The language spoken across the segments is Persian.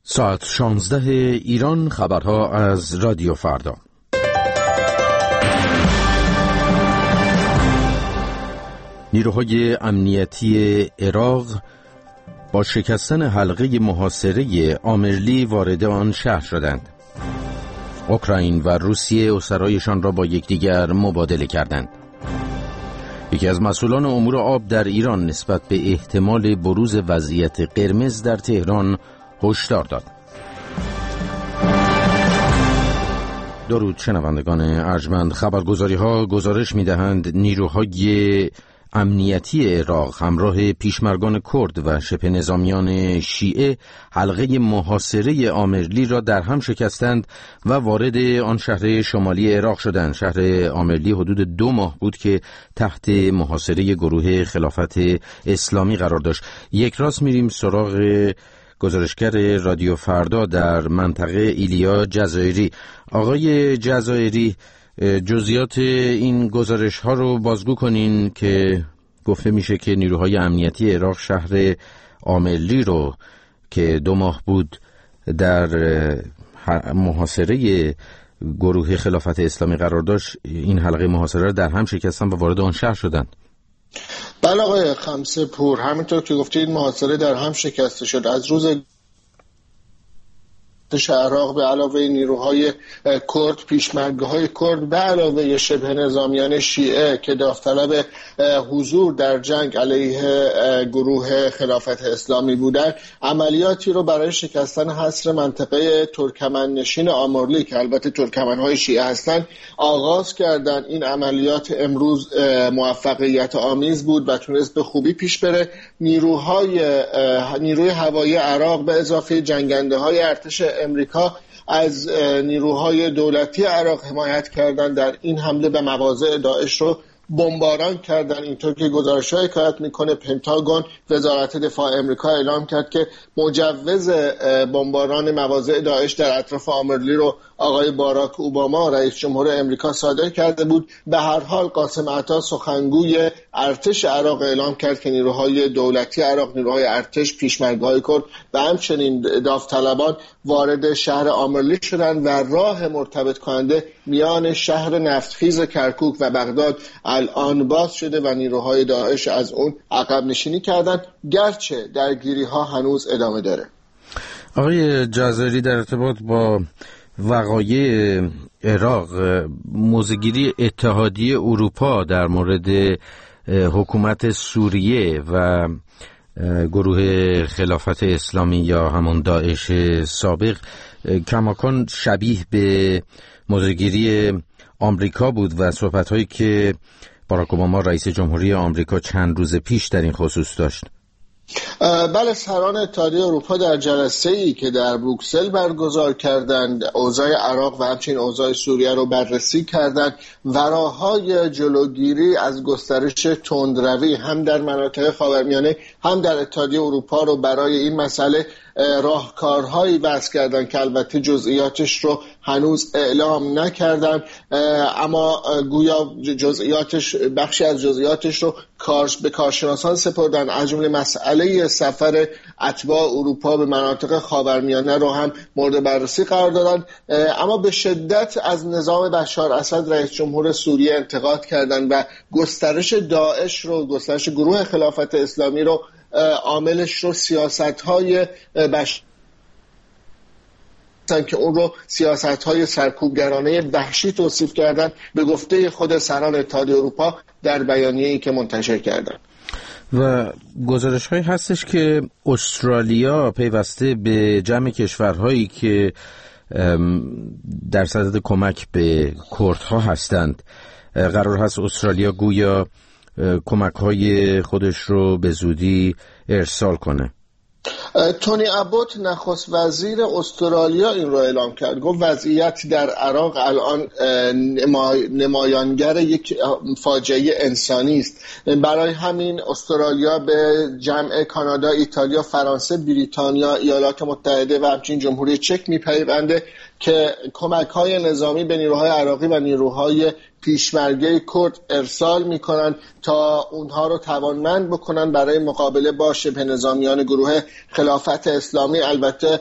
ساعت 16 ایران، خبرها از رادیو فردا. نیروهای امنیتی عراق با شکستن حلقه محاصره آمرلی وارد آن شهر شدند. اوکراین و روسیه اسرایشان را با یکدیگر مبادله کردند. یکی از مسئولان امور آب در ایران نسبت به احتمال بروز وضعیت قرمز در تهران هشدار داد. درود شنوندگان ارجمند، خبرگزاری‌ها گزارش می‌دهند نیروهای امنیتی عراق همراه پیشمرگان کرد و شبه نظامیان شیعه حلقه محاصره آمرلی را در هم شکستند و وارد آن شهر شمالی عراق شدند. شهر آمرلی حدود 2 ماه بود که تحت محاصره گروه خلافت اسلامی قرار داشت. یک راست میریم سراغ گزارشگر رادیو فردا در منطقه ایلیا جزایری. آقای جزایری، جزئیات این گزارش ها رو بازگو کنین که گفته میشه که نیروهای امنیتی عراق شهر آمرلی رو که 2 ماه بود در محاصره گروه خلافت اسلامی قرار داشت، این حلقه محاصره رو در هم شکستن و وارد آن شهر شدند. بله آقای خمسه پور، همینطور که گفتید محاصره در هم شکسته شد. از روز عراق به علاوه نیروهای کرد، پیشمرگه‌های کرد به علاوه شبه نظامیان شیعه که داوطلب حضور در جنگ علیه گروه خلافت اسلامی بودند، عملیاتی رو برای شکستن حصر منطقه ترکمن نشین آمرلی که البته ترکمن‌های شیعه هستند آغاز کردند. این عملیات امروز موفقیت آمیز بود و تونست به خوبی پیش بره. نیروی هوایی عراق به اضافه جنگنده‌های ارتش امریکا از نیروهای دولتی عراق حمایت کردن در این حمله به مواضع داعش رو بمباران کردن. اینطور که گزارش‌ها حکایت میکنه، پنتاگون، وزارت دفاع امریکا اعلام کرد که مجوز بمباران مواضع داعش در اطراف آمرلی رو آقای باراک اوباما رئیس جمهور امریکا صادر کرده بود. به هر حال قاسم عطا سخنگوی ارتش عراق اعلام کرد که نیروهای دولتی عراق، نیروهای ارتش، پیشمرگ‌های کرد و همچنین داوطلبان وارد شهر آمرلی شدند و راه مرتبط کننده میان شهر نفتخیز کرکوک و بغداد الان باز شده و نیروهای داعش از اون عقب نشینی کردند، گرچه درگیری‌ها هنوز ادامه داره. آقای جزایری، در ارتباط با وقایع عراق، موضع‌گیری اتحادیه اروپا در مورد حکومت سوریه و گروه خلافت اسلامی یا همون داعش سابق کماکان شبیه به موضع‌گیری آمریکا بود و صحبت‌هایی که باراک اوباما رئیس جمهوری آمریکا چند روز پیش در این خصوص داشت. بله، سران اتحادیه اروپا در جلسه‌ای که در بروکسل برگزار کردند اوضاع عراق و همچنین اوضاع سوریه رو بررسی کردند و راه‌های جلوگیری از گسترش تندروی هم در مناطق خاورمیانه هم در اتحادیه اروپا رو برای این مسئله راهکارهایی وضع کردن که البته جزئیاتش رو هنوز اعلام نکردن، اما گویا بخشی از جزئیاتش رو به کارشناسان سپردن. از جمله مسئله سفر اتباع اروپا به مناطق خاورمیانه رو هم مورد بررسی قرار دادن. اما به شدت از نظام بشار اسد رئیس جمهور سوریه انتقاد کردن و گسترش داعش رو، گسترش گروه خلافت اسلامی رو، عاملش رو سیاست‌های که اون رو سیاست‌های سرکوبگرانه وحشی توصیف کردن، به گفته خود سران اتحادیه اروپا در بیانیه‌ای که منتشر کردن. و گزارش‌هایی هستش که استرالیا پیوسته به جمع کشورهایی که در صدد کمک به کردها هستند، قرار هست استرالیا گویا کمک‌های خودش رو به زودی ارسال کنه. تونی ابوت نخست وزیر استرالیا این رو اعلام کرد. گفت وضعیت در عراق الان نمایانگر یک فاجعه انسانی است. برای همین استرالیا به جمع کانادا، ایتالیا، فرانسه، بریتانیا، ایالات متحده و همچنین جمهوری چک میپیونده که کمک‌های نظامی به نیروهای عراقی و نیروهای پیشمرگه کرد ارسال میکنن تا اونها رو توانمند بکنن برای مقابله با شبه نظامیان گروه خلافت اسلامی. البته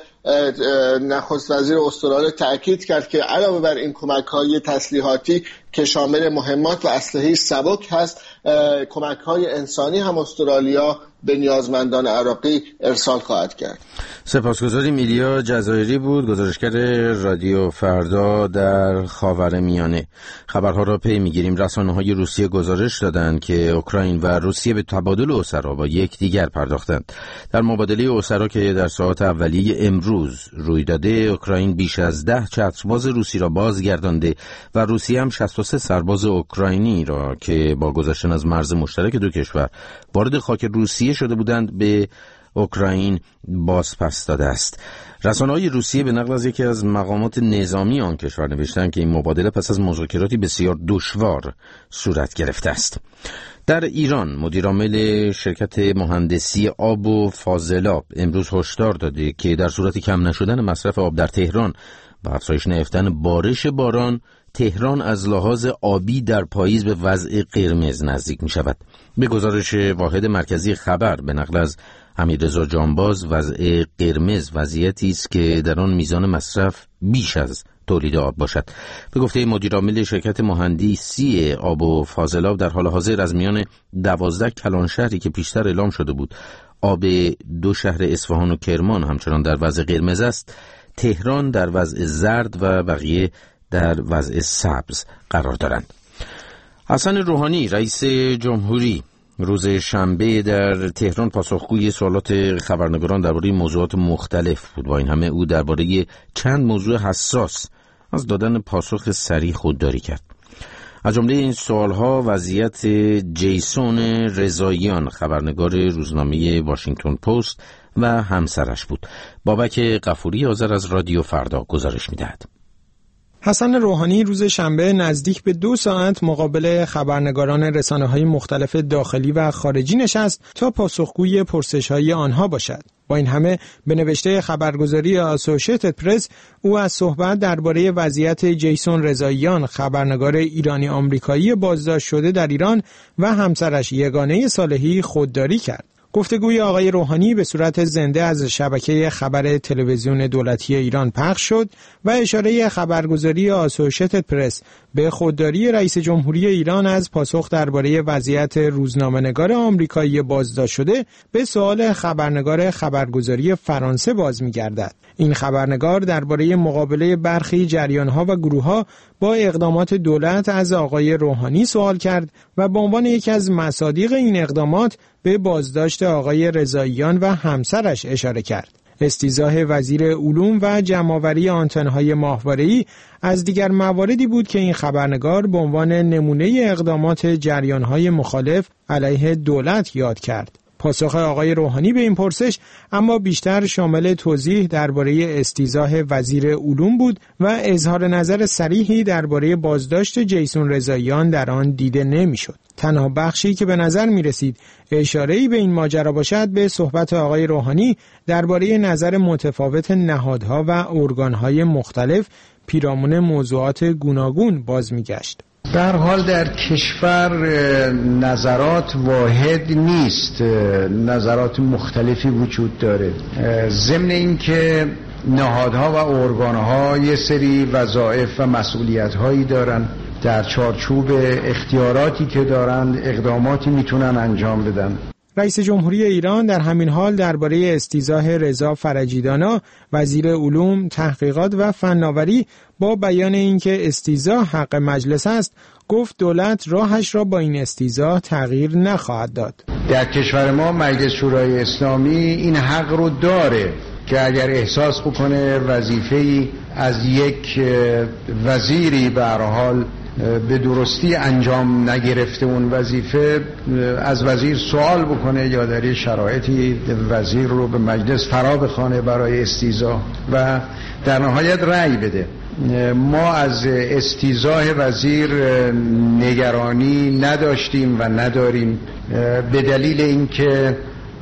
نخست وزیر استرالیا تأکید کرد که علاوه بر این کمک‌های تسلیحاتی که شامل مهمات و اسلحه سبک هست، کمک‌های انسانی هم استرالیا به نیازمندان عراقی ارسال خواهد کرد. سپاسگزاریم. ایلیا جزایری بود، گزارشگر رادیو فردا در خاورمیانه. خبرها را پی می‌گیریم. رسانه‌های روسیه گزارش دادند که اوکراین و روسیه به تبادل اسرا با یکدیگر پرداختند. در مبادله اسرا که در ساعات اولیه امروز روی داده، اوکراین بیش از 10 چترباز روسی را بازگردانده و روسیه هم 63 سرباز اوکراینی را که با گذشتن از مرز مشترک دو کشور وارد خاک روسیه شده بودند به اوکراین بازپس داده است. رسانه‌های روسیه به نقل از یکی از مقامات نظامی آن کشور نوشتند که این مبادله پس از مذاکراتی بسیار دشوار صورت گرفته است. در ایران مدیرعامل شرکت مهندسی آب و فاضلاب امروز هشدار داده که در صورت کم نشدن مصرف آب در تهران و افزایش نیافتن بارش باران، تهران از لحاظ آبی در پاییز به وضع قرمز نزدیک می شود. به گزارش واحد مرکزی خبر به نقل از حمیدرضا جانباز، وضع قرمز وضعیتی است که در آن میزان مصرف بیش از تولید آب باشد. به گفته مدیرعامل شرکت مهندسی آب و فاضلاب، در حال حاضر از میان 12 کلان شهری که پیشتر اعلام شده بود آب 2 شهر اصفهان و کرمان همچنان در وضع قرمز است، تهران در وضع زرد و بقیه در وضع سبز قرار دارند. حسن روحانی رئیس جمهوری روز شنبه در تهران پاسخگوی سوالات خبرنگاران درباره موضوعات مختلف بود. با این همه او درباره چند موضوع حساس از دادن پاسخ سریع خودداری کرد. از جمله این سوالها وضعیت جیسون رضاییان خبرنگار روزنامه واشنگتن پست و همسرش بود. بابک غفوری آذر از رادیو فردا گزارش می‌دهد. حسن روحانی روز شنبه نزدیک به 2 ساعت مقابل خبرنگاران رسانه‌های مختلف داخلی و خارجی نشست تا پاسخگوی پرسش‌های آنها باشد. با این همه به نوشته خبرگزاری اسوسییتد پرس، او از صحبت درباره وضعیت جیسون رضاییان خبرنگار ایرانی آمریکایی بازداشت شده در ایران و همسرش یگانه صالحی خودداری کرد. گفتگوی آقای روحانی به صورت زنده از شبکه خبر تلویزیون دولتی ایران پخش شد و اشاره خبرگزاری اسوسییتد پرس به خودداری رئیس جمهوری ایران از پاسخ درباره وضعیت روزنامه‌نگار آمریکایی بازداشت شده به سوال خبرنگار خبرگزاری فرانسه باز می‌گردد. این خبرنگار درباره مقابله برخی جریان‌ها و گروه‌ها با اقدامات دولت از آقای روحانی سوال کرد و به عنوان یکی از مصادیق این اقدامات به بازداشت آقای رضاییان و همسرش اشاره کرد. استیضاح وزیر علوم و جمع‌آوری آنتن‌های ماهواره‌ای از دیگر مواردی بود که این خبرنگار به عنوان نمونه اقدامات جریان‌های مخالف علیه دولت یاد کرد. پاسخ آقای روحانی به این پرسش اما بیشتر شامل توضیح درباره استیضاح وزیر علوم بود و اظهار نظر صریحی درباره بازداشت جیسون رضاییان در آن دیده نمی‌شد. تنها بخشی که به نظر می رسید اشاره‌ای به این ماجرا باشد به صحبت آقای روحانی درباره نظر متفاوت نهادها و ارگان‌های مختلف پیرامون موضوعات گوناگون باز می گشت. در حال در کشور نظرات واحد نیست، نظرات مختلفی وجود داره. ضمن این که نهادها و ارگانها یه سری وظایف و مسئولیت‌هایی دارن، در چارچوب اختیاراتی که دارن اقداماتی میتونن انجام بدن. رئیس جمهوری ایران در همین حال درباره استیضاح رضا فرجیدانا وزیر علوم، تحقیقات و فناوری با بیان اینکه استیضاح حق مجلس است، گفت دولت راهش را با این استیضاح تغییر نخواهد داد. در کشور ما مجلس شورای اسلامی این حق رو داره که اگر احساس بکنه وظیفه‌ای از یک وزیری به هر حال به درستی انجام نگرفته اون وظیفه، از وزیر سوال بکنه یا در شرایطی وزیر رو به مجلس فرا بخوانه برای استیضاح و در نهایت رأی بده. ما از استیضاح وزیر نگرانی نداشتیم و نداریم به دلیل اینکه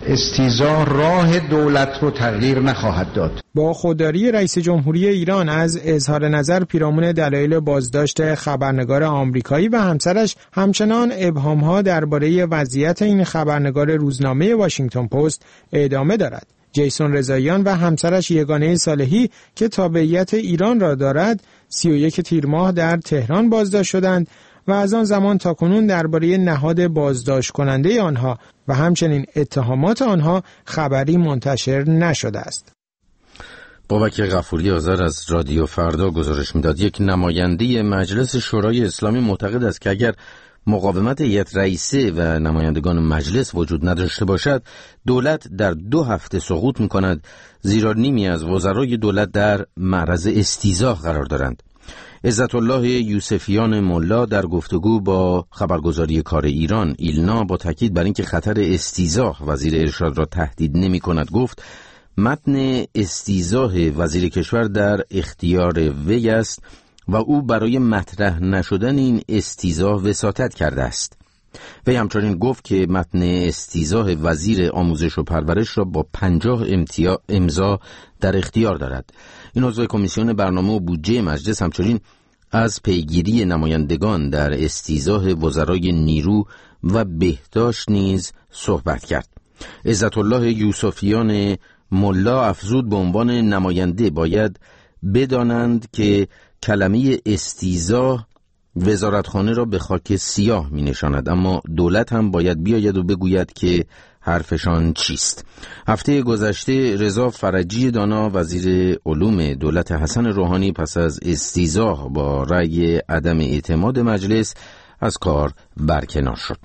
استیضاح راه دولت رو تغییر نخواهد داد. با خودداری رئیس جمهوری ایران از اظهار نظر پیرامون دلایل بازداشت خبرنگار آمریکایی و همسرش، همچنان ابهام‌ها درباره وضعیت این خبرنگار روزنامه واشنگتن پست ادامه دارد. جیسون رضاییان و همسرش یگانه صالحی که تابعیت ایران را دارد 31 تیر ماه در تهران بازداشت شدند و از آن زمان تاکنون درباره نهاد بازداشت کننده آنها و همچنین اتهامات آنها خبری منتشر نشده است. بابک غفوری آذر از رادیو فردا گزارش می‌داد یک نماینده مجلس شورای اسلامی معتقد است که اگر مقاومت هیئت رئیسه و نمایندگان مجلس وجود نداشته باشد، دولت در 2 هفته سقوط می‌کند، زیرا نیمی از وزرای دولت در معرض استیضاح قرار دارند. عزت الله یوسفیان ملا در گفتگو با خبرگزاری کار ایران ایلنا با تاکید بر اینکه خطر استیضاح وزیر ارشاد را تهدید نمی‌کند گفت متن استیضاح وزیر کشور در اختیار وی است و او برای مطرح نشدن این استیضاح وساطت کرده است. وی همچنین گفت که متن استیضاح وزیر آموزش و پرورش را با 50 امضا در اختیار دارد. این عضو کمیسیون برنامه و بودجه مجلس همچنین از پیگیری نمایندگان در استیضاح وزرای نیرو و بهداشت نیز صحبت کرد. عزت الله یوسفیان ملا افزود به عنوان نماینده باید بدانند که کلمه استیضاح وزارتخانه را به خاک سیاه می نشاند، اما دولت هم باید بیاید و بگوید که حرفشان چیست. هفته گذشته رضا فرجی دانا وزیر علوم دولت حسن روحانی پس از استیضاح با رأی عدم اعتماد مجلس از کار برکنار شد.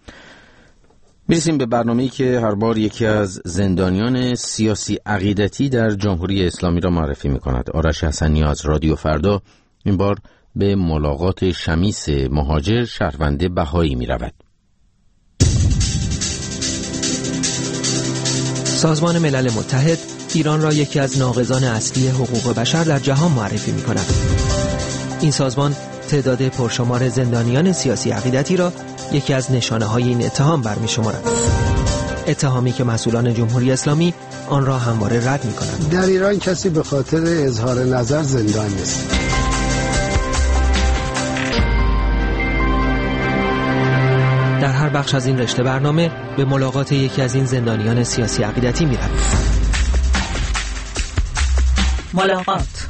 میرسیم به برنامه‌ای که هر بار یکی از زندانیان سیاسی عقیدتی در جمهوری اسلامی را معرفی می‌کند. آرش حسنی از رادیو فردا این بار به ملاقات شمیس مهاجر شهروند بهایی می‌رود. سازمان ملل متحد ایران را یکی از ناقضان اصلی حقوق بشر در جهان معرفی می‌کند. این سازمان تعداد پرشمار زندانیان سیاسی عقیدتی را یکی از نشانه‌های این اتهام برمی‌شمارد. اتهامی که مسئولان جمهوری اسلامی آن را همواره رد می‌کنند. در ایران کسی به خاطر اظهار نظر زندان نیست. در هر بخش از این رشته برنامه به ملاقات یکی از این زندانیان سیاسی عقیدتی می‌رویم. ملاقات.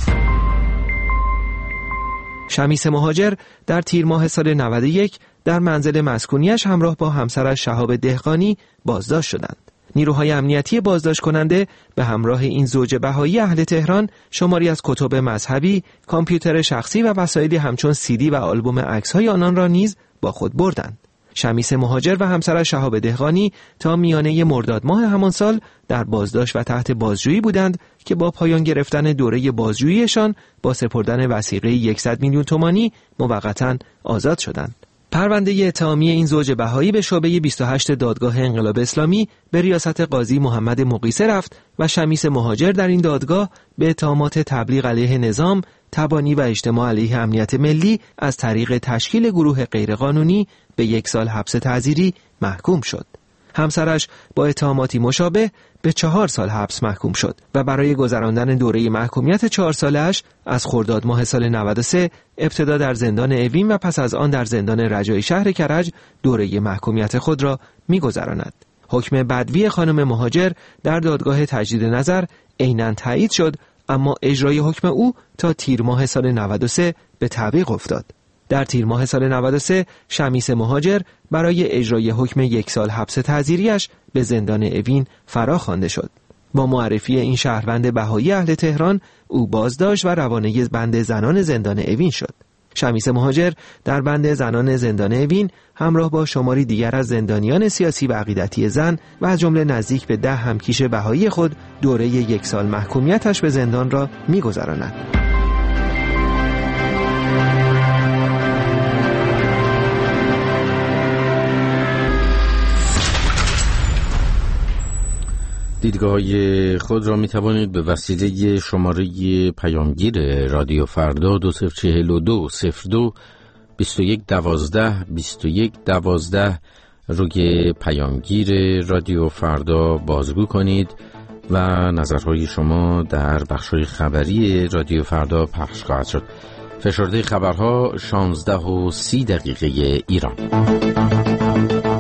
شمیس مهاجر در تیر ماه سال 91 در منزل مسکونیش همراه با همسرش شهاب دهقانی بازداشت شدند. نیروهای امنیتی بازداشت کننده به همراه این زوج بهایی اهل تهران شماری از کتب مذهبی، کامپیوتر شخصی و وسایلی همچون CD و آلبوم عکس‌های آنان را نیز با خود بردند. شمیس مهاجر و همسرش شهاب دهقانی تا میانه مرداد ماه همان سال در بازداشت و تحت بازجویی بودند که با پایان گرفتن دوره بازجوییشان با سپردن وثیقه 100 میلیون تومانی موقتا آزاد شدند. پرونده اتهامی این زوج بهایی به شعبه 28 دادگاه انقلاب اسلامی به ریاست قاضی محمد مقیسه رفت و شمیس مهاجر در این دادگاه به اتهامات تبلیغ علیه نظام، تبانی و اجتماع علیه امنیت ملی از طریق تشکیل گروه غیرقانونی به 1 سال حبس تعزیری محکوم شد. همسرش با اتهاماتی مشابه به 4 سال حبس محکوم شد و برای گذراندن دوره محکومیت 4 سالش از خرداد ماه سال 93 ابتدا در زندان اوین و پس از آن در زندان رجایی شهر کرج دوره محکومیت خود را می‌گذراند. حکم بدوی خانم مهاجر در دادگاه تجدید نظر عیناً تایید شد، اما اجرای حکم او تا تیر ماه سال 93 به تعویق افتاد. در تیر ماه سال 93 شمیس مهاجر برای اجرای حکم 1 سال حبس تعزیریش به زندان اوین فرا خوانده شد. با معرفی این شهروند بهایی اهل تهران او بازداشت و روانه بند زنان زندان اوین شد. شمیس مهاجر در بند زنان زندان اوین همراه با شماری دیگر از زندانیان سیاسی و عقیدتی زن و از جمله نزدیک به 10 همکیش بهایی خود دوره 1 سال محکومیتش به زندان را می‌گذراند. دیدگاه‌های خود را می توانید به وسیله شماره پیامگیر رادیو فردا 2042 02 21 12 21 12 روی پیامگیر رادیو فردا بازگو کنید و نظرهای شما در بخش‌های خبری رادیو فردا پخش خواهد شد. فشرده خبرها 16:30 ایران.